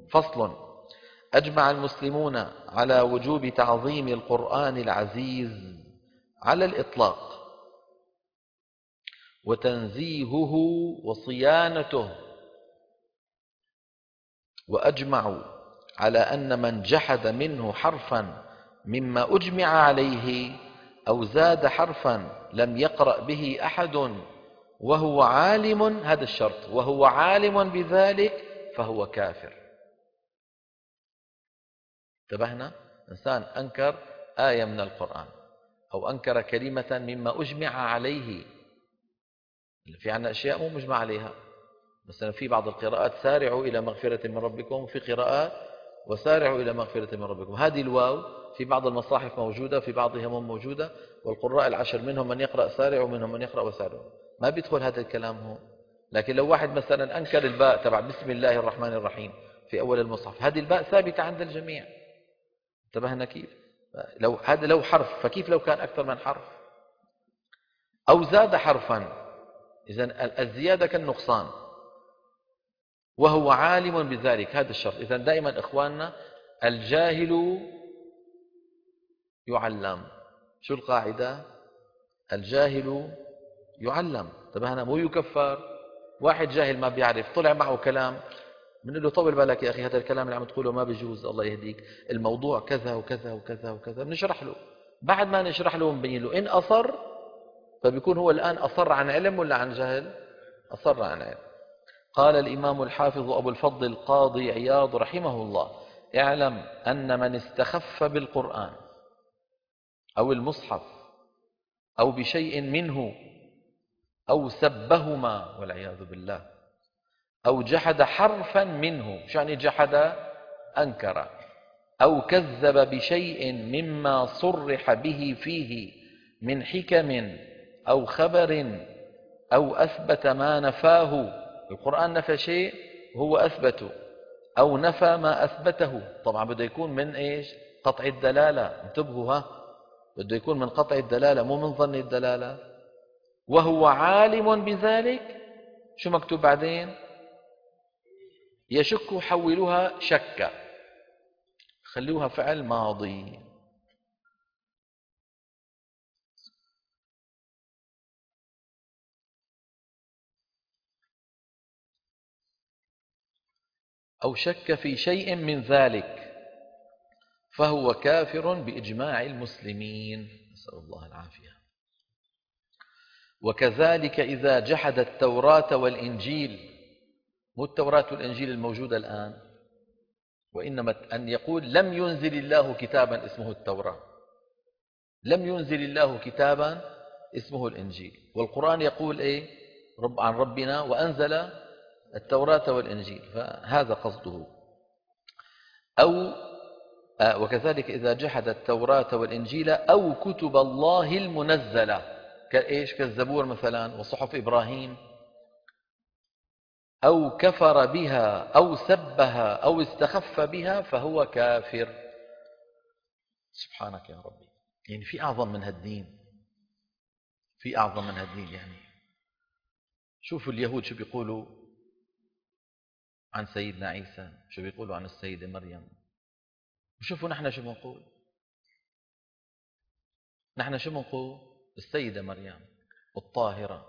فصل. أجمع المسلمون على وجوب تعظيم القرآن العزيز على الإطلاق وتنزيهه وصيانته، وأجمعوا على أن من جحد منه حرفا مما أجمع عليه أو زاد حرفا لم يقرأ به أحد وهو عالم، هذا الشرط، وهو عالم بذلك فهو كافر. انتبهنا؟ إنسان أنكر آية من القرآن أو أنكر كلمة مما أجمع عليه. في عنا أشياء مو مجمع عليها، مثلا في بعض القراءات سارعوا إلى مغفرة من ربكم، وفي قراءات وسارعوا إلى مغفرة من ربكم. هذه الواو في بعض المصاحف موجودة، في بعضها مو موجودة، والقراء العشر منهم من يقرأ سارع ومنهم من يقرأ وسارع، ما بيدخل هذا الكلام هون. لكن لو واحد مثلا أنكر الباء تبع بسم الله الرحمن الرحيم في أول المصحف، هذه الباء ثابتة عند الجميع. انتبهنا كيف؟ هذا لو حرف، فكيف لو كان أكثر من حرف؟ أو زاد حرفا، إذن الزيادة كالنقصان وهو عالم بذلك، هذا الشرط. إذن دائما إخواننا الجاهل يعلم. شو القاعدة؟ الجاهل يعلم. انتبهنا؟ مو يكفر. واحد جاهل ما بيعرف طلع معه كلام، بنقول له طول بالك يا أخي، هذا الكلام اللي عم تقوله ما بيجوز، الله يهديك، الموضوع كذا وكذا وكذا وكذا. بنشرح له، بعد ما نشرح له ونبين له، إن أصر فبيكون هو الآن أصر عن علم ولا عن جهل؟ أصر عن علم. قال الإمام الحافظ أبو الفضل القاضي عياض رحمه الله: اعلم أن من استخف بالقرآن أو المصحف أو بشيء منه أو سبهما والعياذ بالله أو جحد حرفا منه، شو يعني جحد؟ أنكر، أو كذب بشيء مما صرح به فيه من حكم أو خبر أو أثبت ما نفاه. القرآن نفى شيء هو أثبته، أو نفى ما أثبته. طبعا بده يكون من إيش؟ قطع الدلالة. انتبهوا، ها، بده يكون من قطع الدلالة مو من ظن الدلالة. وهو عالم بذلك. شو مكتوب بعدين؟ يشك، حولوها شك، خلوها فعل ماضي. أو شك في شيء من ذلك فهو كافر بإجماع المسلمين، نسأل الله العافية. وكذلك إذا جحد التوراة والإنجيل، مو التوراة والإنجيل الموجودة الآن، وإنما أن يقول لم ينزل الله كتابا اسمه التوراة، لم ينزل الله كتابا اسمه الإنجيل، والقرآن يقول إيه عن ربنا وأنزل التوراة والإنجيل، فهذا قصده. أو وكذلك إذا جحد التوراة والإنجيل أو كتب الله المنزلة، كإيش؟ كالزبور مثلا وصحف إبراهيم. أو كفر بها أو سبها أو استخف بها فهو كافر. سبحانك يا ربي، يعني في أعظم من هالدين، في أعظم من هالدين. يعني شوفوا اليهود شو بيقولوا عن سيدنا عيسى، شو بيقولوا عن السيدة مريم، وشوفوا نحن شو بنقول. نحن شو بنقول؟ السيدة مريم الطاهرة.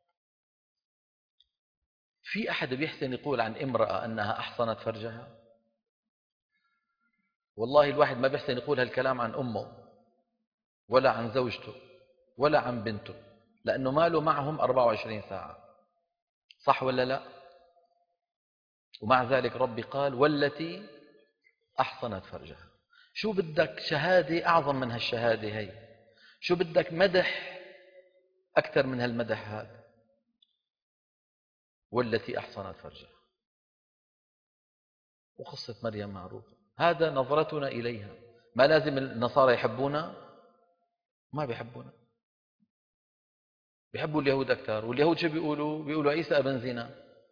في أحد بيحسن يقول عن امرأة أنها أحصنت فرجها؟ والله الواحد ما بيحسن يقول هالكلام عن أمه ولا عن زوجته ولا عن بنته، لأنه ماله معهم 24 ساعة، صح ولا لا؟ ومع ذلك ربي قال والتي أحصنت فرجها. شو بدك شهادة أعظم من هالشهادة هي؟ شو بدك مدح أكثر من هالمدح هذا؟ والتي أحصنت فرجها. وقصة مريم معروفة، هذا نظرتنا إليها. ما لازم النصارى يحبونا؟ ما بيحبونا، بيحبوا اليهود أكثر. واليهود شو بيقولوا؟ بيقولوا عيسى ابن زنا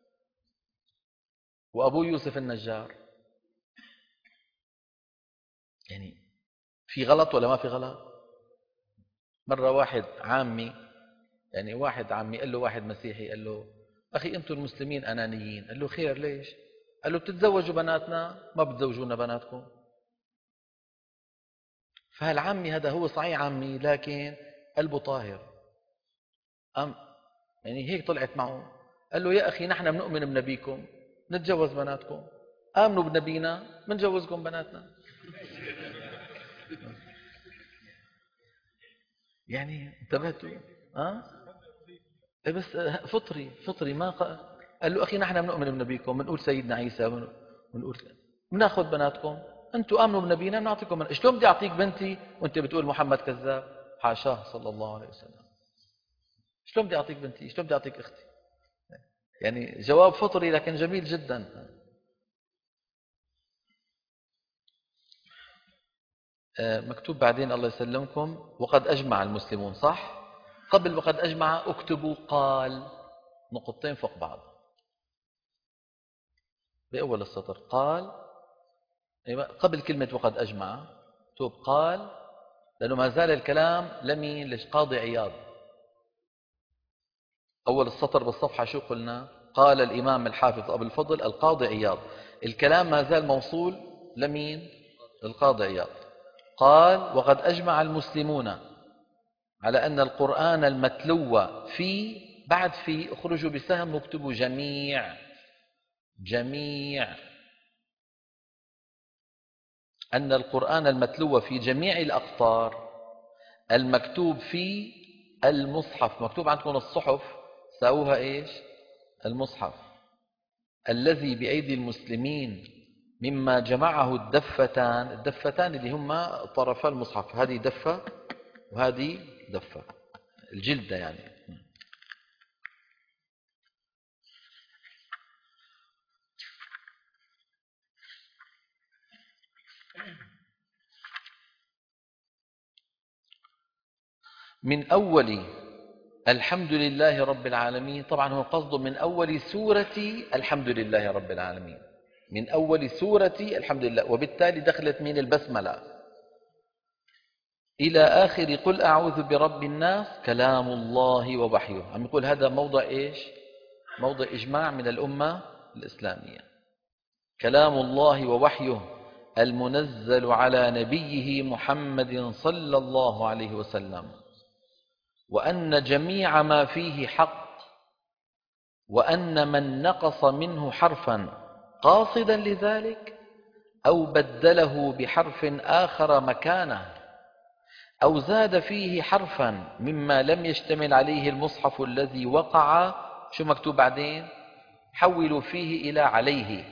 وأبوه يوسف النجار. يعني في غلط ولا ما في غلط؟ مرة واحد عامي، يعني واحد عامي قال له واحد مسيحي، قال له أخي أنتم المسلمين أنانيين. قال له خير ليش؟ قال له بتتزوجوا بناتنا ما بتزوجونا بناتكم. فهالعمي هذا هو صحيح عمي لكن قلبه طاهر، يعني هيك طلعت معه. قال له يا أخي نحن بنؤمن بنبيكم نتجوز بناتكم، آمنوا بنبينا بنجوزكم بناتنا. يعني انتبهتوا؟ بس فطري ما قال له أخي نحن بنؤمن بنبيكم بنقول سيدنا عيسى بنقول بناخذ بناتكم، أنتم آمنوا بنبينا بنعطيكم شلون بدي أعطيك بنتي وأنت بتقول محمد كذاب؟ حاشاه صلى الله عليه وسلم. شلون بدي أعطيك بنتي؟ شلون بدي أعطيك أختي؟ يعني جواب فطري لكن جميل جدا. مكتوب بعدين الله يسلمكم وقد أجمع المسلمون، صح؟ قبل وقد أجمع اكتبوا قال، نقطتين فوق بعض بأول السطر. قال قبل كلمة وقد أجمع اكتب قال، لأنه ما زال الكلام لمين؟ لقاضي عياض. أول السطر بالصفحة شو قلنا؟ قال الإمام الحافظ أبو الفضل القاضي عياض. الكلام ما زال موصول لمين؟ للقاضي عياض. قال وقد أجمع المسلمون على أن القرآن المتلو في، بعد في اخرجوا بسهم واكتبوا جميع أن القرآن المتلو في جميع الأقطار المكتوب في المصحف، مكتوب عندكم الصحف ساووها إيش؟ المصحف الذي بأيدي المسلمين مما جمعه الدفتان اللي هم طرفا المصحف، هذه دفة وهذه دفة الجلدة يعني. من أول الحمد لله رب العالمين، طبعا هو قصده من أول سورة الحمد لله رب العالمين، من أول سورة الحمد لله، وبالتالي دخلت من البسملة إلى آخر قل أعوذ برب الناس كلام الله ووحيه. عم يقول هذا موضع إيش؟ موضع إجماع من الأمة الإسلامية. كلام الله ووحيه المنزل على نبيه محمد صلى الله عليه وسلم، وأن جميع ما فيه حق، وأن من نقص منه حرفا قاصدا لذلك أو بدله بحرف آخر مكانه أو زاد فيه حرفا مما لم يشتمل عليه المصحف الذي وقع، شو مكتوب بعدين؟ حولوا فيه إلى عليه.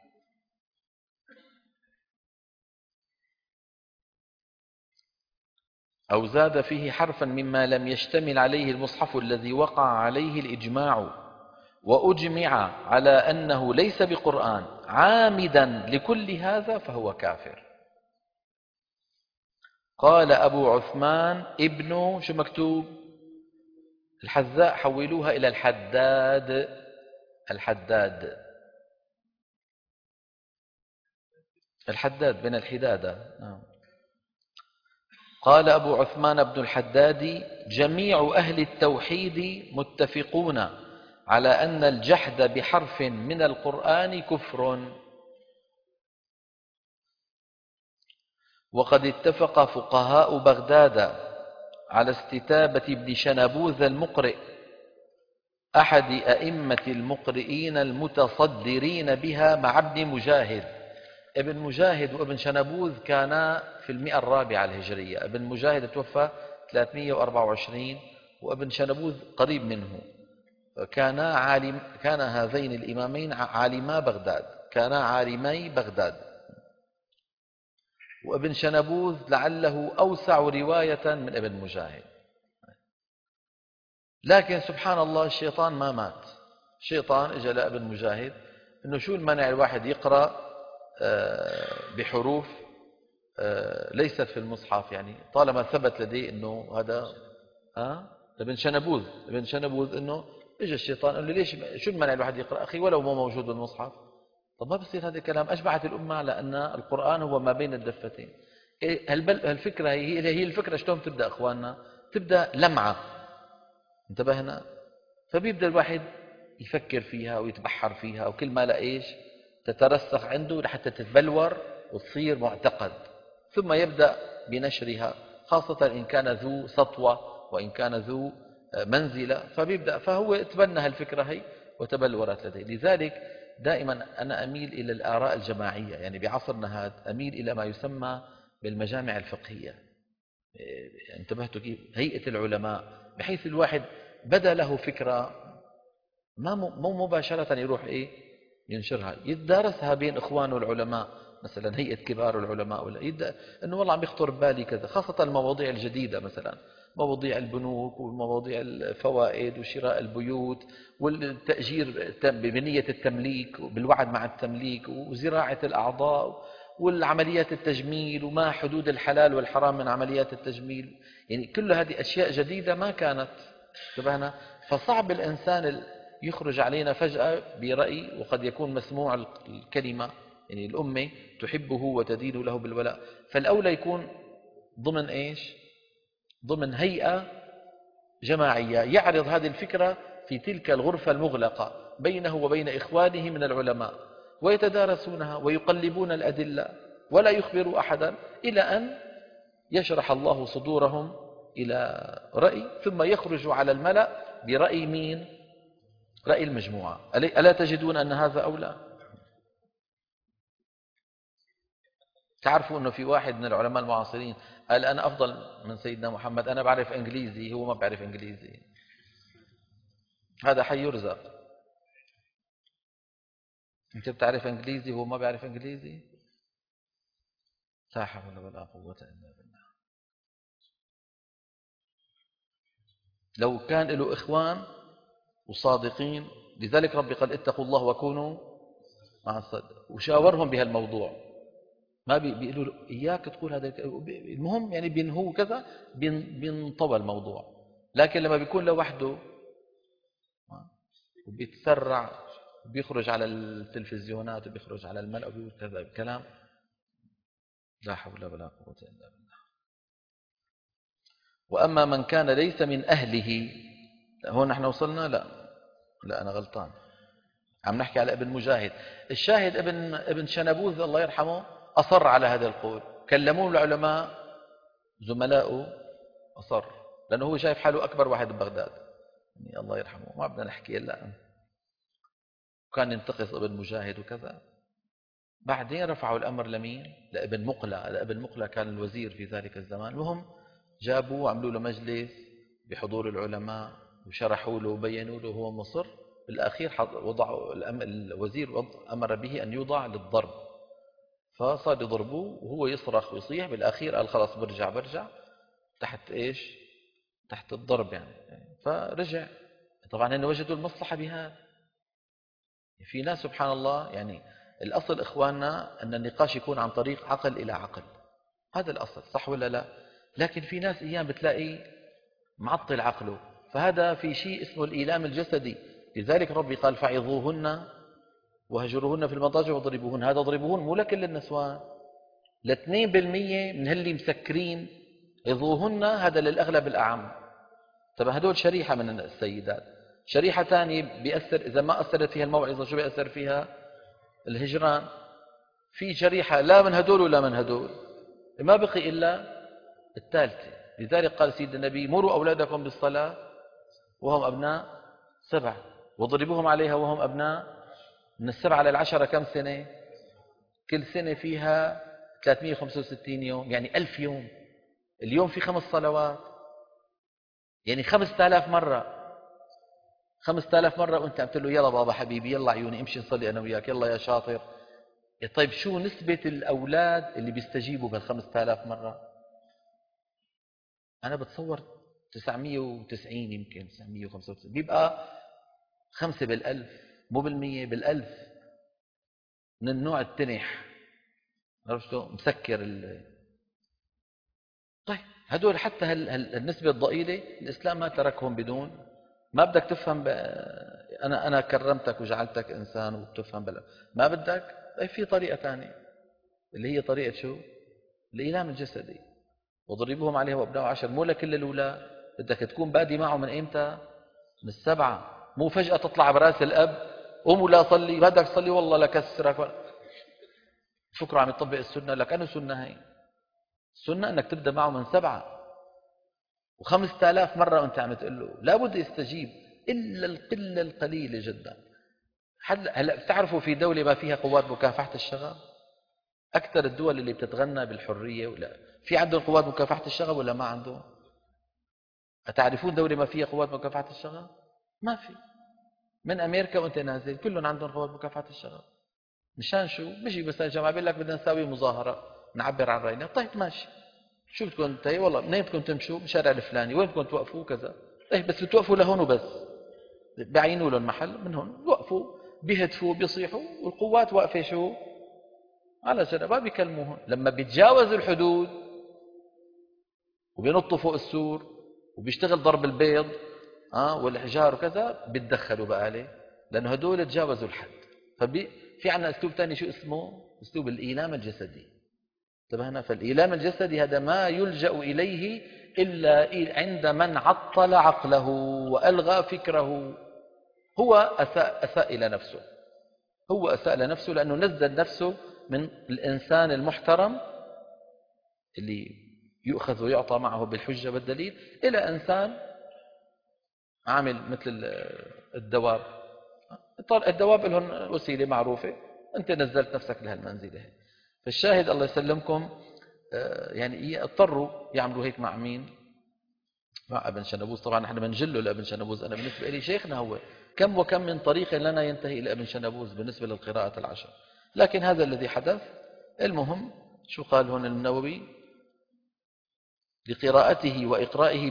أو زاد فيه حرفا مما لم يشتمل عليه المصحف الذي وقع عليه الإجماع وأجمع على أنه ليس بقرآن عامدا لكل هذا فهو كافر. قال أبو عثمان ابن شو مكتوب؟ الحذاء حولوها إلى الحداد بين الحدادة. قال أبو عثمان بن الحداد جميع أهل التوحيد متفقون على أن الجحد بحرف من القرآن كفر. وقد اتفق فقهاء بغداد على استتابة ابن شنبوذ المقرئ أحد أئمة المقرئين المتصدرين بها مع ابن مجاهد. ابن مجاهد وابن شنبوذ كانا في 104 الهجرية. ابن مجاهد توفى 324 وابن شنبوذ قريب منه. كان هذين الإمامين عالما بغداد، كانا عالمي بغداد. وابن شنبوذ لعله أوسع رواية من ابن مجاهد. لكن سبحان الله الشيطان ما مات. الشيطان اجى لابن مجاهد انه شو المانع الواحد يقرأ بحروف ليست في المصحف، يعني طالما ثبت لديه انه هذا ابن شنبوذ انه اجى الشيطان قال له ليش شو المانع الواحد يقرأ اخي ولو ما موجود بالمصحف؟ طب ما بصير هذا الكلام. اجمعت الامه على ان القرآن هو ما بين الدفتين. هالفكره هي الفكره. شلون تبدا اخواننا؟ تبدا لمعه، انتبهنا؟ فبيبدا الواحد يفكر فيها ويتبحر فيها، وكل ما لا ايش تترسخ عنده لحتى تتبلور وتصير معتقد، ثم يبدأ بنشرها، خاصة إن كان ذو سطوة وإن كان ذو منزلة، فهو تبنى هالفكرة هي وتبلورت لديه. لذلك دائما أنا أميل إلى الآراء الجماعية، يعني بعصرنا هذا أميل إلى ما يسمى بالمجامع الفقهية. انتبهتوا كيف؟ هيئة العلماء، بحيث الواحد بدا له فكرة مو مباشرة يروح ينشرها، يتدارسها بين إخوانه العلماء، مثلا هيئة كبار العلماء، ولا أنه والله عم يخطر ببالي كذا، خاصة المواضيع الجديدة، مثلا مواضيع البنوك ومواضيع الفوائد وشراء البيوت والتأجير بنية التمليك بالوعد مع التمليك وزراعة الأعضاء والعمليات التجميل وما حدود الحلال والحرام من عمليات التجميل. يعني كل هذه أشياء جديدة ما كانت انتبهنا. فصعب الإنسان يخرج علينا فجأة برأي وقد يكون مسموع الكلمة، يعني الأمة تحبه وتدين له بالولاء، فالأولى يكون ضمن ضمن هيئة جماعية يعرض هذه الفكرة في تلك الغرفة المغلقة بينه وبين إخوانه من العلماء، ويتدارسونها ويقلبون الأدلة ولا يخبروا أحدا، إلى أن يشرح الله صدورهم إلى رأي، ثم يخرج على الملأ برأي مين؟ رأي المجموعة. ألا تجدون أن هذا أولى؟ تعرفوا أنه في واحد من العلماء المعاصرين قال أنا أفضل من سيدنا محمد، أنا بعرف إنجليزي هو ما بعرف إنجليزي. هذا حي يرزق. أنت بتعرف إنجليزي وهو ما بعرف إنجليزي؟ لا حول ولا قوة إلا بالله. لو كان له إخوان وصادقين، لذلك ربي قال اتقوا الله وكونوا مع الصادق، وشاورهم بهالموضوع، ما بيقولوا له إياك تقول هذا المهم، يعني بينهو كذا بينطوى الموضوع. لكن لما بيكون لوحده وبيتسرع وبيخرج على التلفزيونات وبيخرج على الملأ وبيقول كذا كلام، لا حول ولا قوة إلا بالله. وأما من كان ليس من أهله، هون نحن وصلنا؟ لا أنا غلطان، عم نحكي على ابن مجاهد. الشاهد ابن شنبوذ الله يرحمه أصر على هذا القول، كلموه العلماء زملاؤه أصر، لأنه هو شايف حاله أكبر واحد ببغداد، يعني الله يرحمه ما بدنا نحكي إلا كان ينتقص ابن مجاهد وكذا. بعدين رفعوا الأمر لمين؟ لابن مقلة كان الوزير في ذلك الزمان. المهم جابوه وعملوا له مجلس بحضور العلماء وشرحوا له وبينوا له، هو مصر. بالأخير وضعوا الوزير أمر به أن يوضع للضرب، فصار يضربوه وهو يصرخ ويصيح. بالأخير قال خلاص برجع تحت تحت الضرب يعني. فرجع. طبعا هن وجدوا المصلحة بهذا. في ناس سبحان الله، يعني الأصل إخواننا أن النقاش يكون عن طريق عقل إلى عقل، هذا الأصل، صح ولا لا؟ لكن في ناس أيام بتلاقي معطل عقله، فهذا في شيء اسمه الإيلام الجسدي. لذلك ربي قال فعظوهن وهجروهن في المضاجع واضربوهن. هذا ضربوهن مو لكل النسوان، ل 2% من اللي مسكرين عظوهن، هذا للأغلب الأعم. طب هدول شريحة من السيدات، شريحة ثانية بيأثر إذا ما أثرت فيها الموعظة، شو بيأثر فيها؟ الهجران. في شريحة لا من هدول ولا من هدول، ما بقي إلا الثالثة. لذلك قال سيد النبي مروا أولادكم بالصلاة وهم أبناء 7 واضربوهم عليها وهم أبناء من 7 إلى 10. كم سنة؟ كل سنة فيها 365 يوم، يعني 1000 يوم. اليوم في 5 صلوات، يعني 5000 مرة. 5000 مرة وانت عم تقول له يلا بابا حبيبي يلا عيوني امشي نصلي انا وياك يلا يا شاطر. طيب شو نسبة الأولاد اللي بيستجيبوا بال5000 مرة؟ أنا بتصور 990 يمكن 995، بيبقى 5 بالألف، مو بالمية، بالألف، من النوع التنح، عرفتوا؟ مسكر طيب هدول حتى النسبة الضئيلة الإسلام ما تركهم بدون ما بدك تفهم أنا كرمتك وجعلتك إنسان وبتفهم ما بدك. طيب في طريقة ثانية اللي هي طريقة شو؟ الإيلام الجسدي. وضربوهم عليها وابناء 10، مو لكل الأولاد، بدك تكون بادي معه من إمتى؟ من 7، مو فجأة تطلع براس الأب قوم ولا صلي، بدك تصلي والله لكسرك. فكره عم يطبق السنة. لك أنا سنة هي السنة أنك تبدأ معه من 7 و5000 مرة وأنت عم تقول له لابد يستجيب إلا القلة القليلة جدا. هلا بتعرفوا في دولة ما فيها قوات مكافحة الشغب؟ أكثر الدول اللي بتتغنى بالحرية ولا في عندهم قوات مكافحة الشغب ولا ما عندهم؟ أتعرفون دولة ما فيها قوات مكافحة الشغب؟ ما في. من أمريكا وأنت نازل كلهم عندهم قوات مكافحة الشغب. مشان شو؟ بيجي مثلا جماعة بيقول لك بدنا نساوي مظاهرة نعبر عن رأينا. طيب ماشي، شو بدكم انت؟ والله منين بدكم تمشوا؟ بالشارع الفلاني. وين بدكم توقفوا؟ كذا. طيب بس بتوقفوا لهون وبس، بعينوا لهم محل من هون وقفوا، بيهتفوا بيصيحوا والقوات واقفة شو على جنب ما بيكلموهم. لما بيتجاوزوا الحدود وبينطوا فوق السور وبيشتغل ضرب البيض والحجار وكذا بيتدخلوا بقى عليه، لأنه هدول تجاوزوا الحد. في عندنا أسلوب ثاني شو اسمه؟ أسلوب الإيلام الجسدي. انتبهنا؟ فالإيلام الجسدي هذا ما يلجأ إليه إلا عند من عطل عقله وألغى فكره. هو أساء إلى نفسه، هو أساء لنفسه لأنه نزل نفسه من الإنسان المحترم اللي يؤخذ ويعطى معه بالحجة والدليل إلى إنسان عامل مثل الدواب. الدواب لهم وسيلة معروفة، أنت نزلت نفسك لهالمنزلة. فالشاهد الله يسلمكم يعني اضطروا يعملوا هيك مع مين؟ مع ابن شنبوز. طبعا نحن بنجله لابن شنبوز. أنا بالنسبة لي شيخنا هو كم وكم من طريق لنا ينتهي إلى ابن شنبوز بالنسبة للقراءة العشر. لكن هذا الذي حدث. المهم شو قال هون النووي؟ لقراءته وإقرائه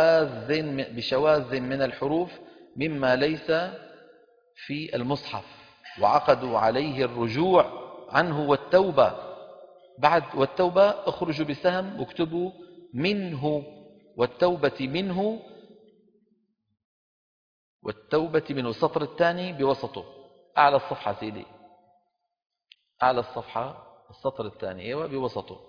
بشواذ من الحروف مما ليس في المصحف، وعقدوا عليه الرجوع عنه والتوبة. بعد والتوبة اخرجوا بسهم واكتبوا منه، والتوبة منه، والتوبة منه السطر الثاني بوسطه أعلى الصفحة سيدي، أعلى الصفحة السطر الثاني أيوة بوسطه.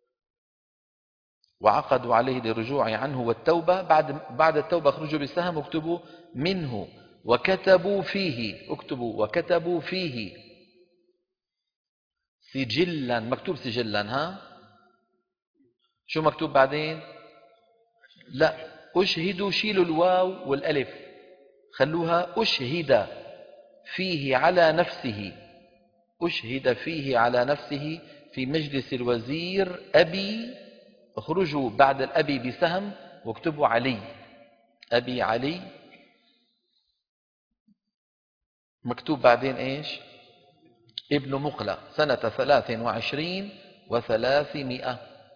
وعقدوا عليه للرجوع عنه والتوبة. بعد التوبة اخرجوا بسهم واكتبوا منه وكتبوا فيه. اكتبوا وكتبوا فيه سجلا. مكتوب سجلا ها؟ شو مكتوب بعدين؟ لا، أشهدوا. شيلوا الواو والألف خلوها أشهد فيه على نفسه. أشهد فيه على نفسه في مجلس الوزير أبي. اخرجوا بعد الأبي بسهم واكتبوا علي. أبي علي. مكتوب بعدين إيش؟ ابن مقلة سنة 23 و300.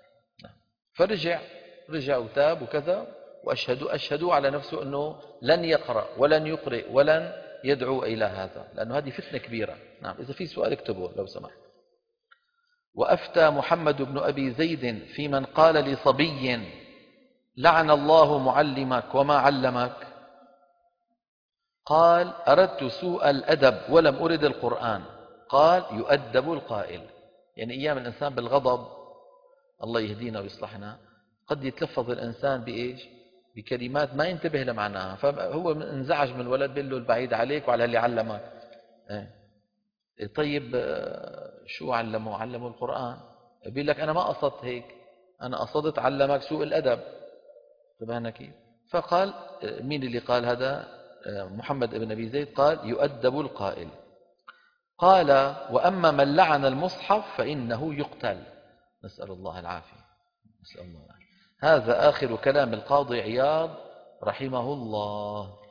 فرجع وتاب وكذا، وأشهدوا على نفسه أنه لن يقرأ ولن يقرئ ولن يدعو إلى هذا، لأنه هذه فتنة كبيرة. نعم، إذا في سؤال اكتبه لو سمحت. وأفتى محمد بن أبي زيد في من قال لصبي لعن الله معلمك وما علمك. قال أردت سوء الأدب ولم أرد القرآن. قال يؤدب القائل. يعني أيام الإنسان بالغضب، الله يهدينا ويصلحنا، قد يتلفظ الإنسان بإيش؟ بكلمات ما ينتبه لمعناها، فهو انزعج من الولد بيقول له البعيد عليك وعلى اللي علمك. طيب شو علمه؟ علمه القرآن. بيقول لك أنا ما قصدت هيك، أنا قصدت علمك سوء الأدب. انتبهنا كيف؟ فقال مين اللي قال هذا؟ محمد بن أبي زيد. قال يؤدب القائل. قال وأما من لعن المصحف فإنه يقتل. نسأل الله العافية. نسأل الله العافية. هذا آخر كلام القاضي عياض رحمه الله.